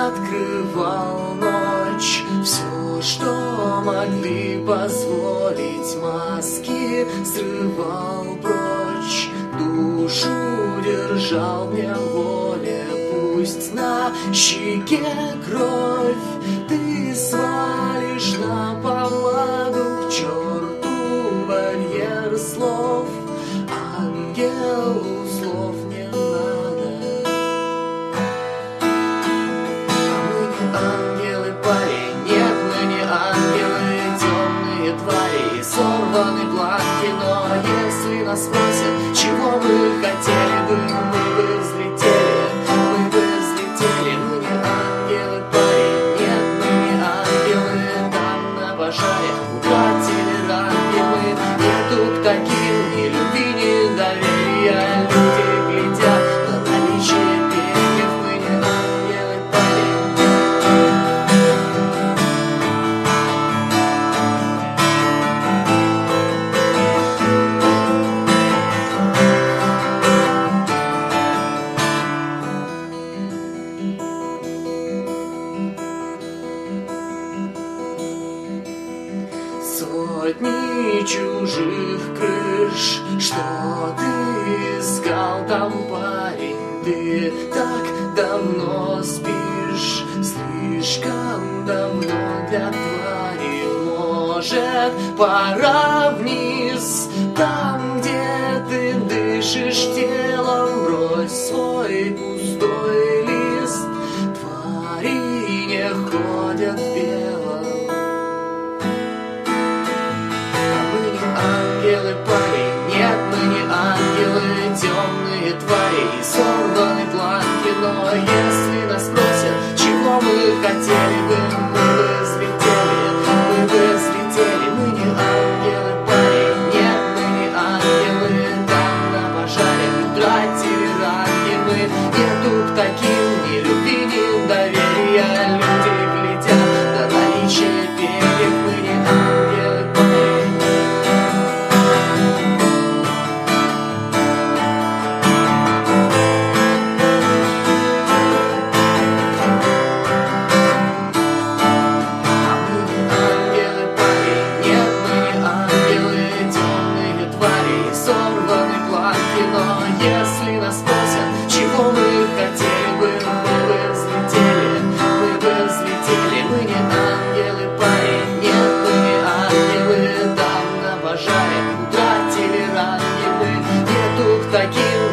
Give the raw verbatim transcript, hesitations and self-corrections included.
открывал ночь. Все, что могли позволить маски, срывал прочь. Душу держал мне в воле, пусть на щеке кровь. Ты свалишь на помаду к черту барьер слов. Ангелу слов не надо. А мы не ангелы, парень, нет, мы не ангелы. Темные твари, сорваны бланки. Но если нас спросят, чего мы хотели бы, мы бы взлетели, мы бы взлетели. Мы не ангелы, парень, нет, мы не ангелы. Там на пожаре утратили ранги мы. Нету к таким ни любви, ни доверия. Люди глядят на наличие перьев. Мы не ангелы, парень. Сотни чужих крыш, что ты искал там, парень? Ты так давно спишь, слишком давно для твари. Может, пора вниз, там, где ты дышишь телом, брось свой пустой лист. Твари не ходят в белом. Ангелы, парень, нет, мы не ангелы. Темные твари, сорваны бланки. Но если нас спросят, чего мы хотели бы, мы бы взлетели, мы бы взлетели. Мы не ангелы, парень, нет, мы не ангелы. Там на пожаре утратили ранги мы. Нету к таким ни любви, ни доверия. Люди глядят на наличие перьев. Мы не ангелы, парень. Сорваны планки, но если нас спросят, чего мы хотели бы, мы бы взлетели, мы бы взлетели. Мы не ангелы, парень, нет, мы не ангелы. Там на пожаре утратили ранги мы. Нету к таким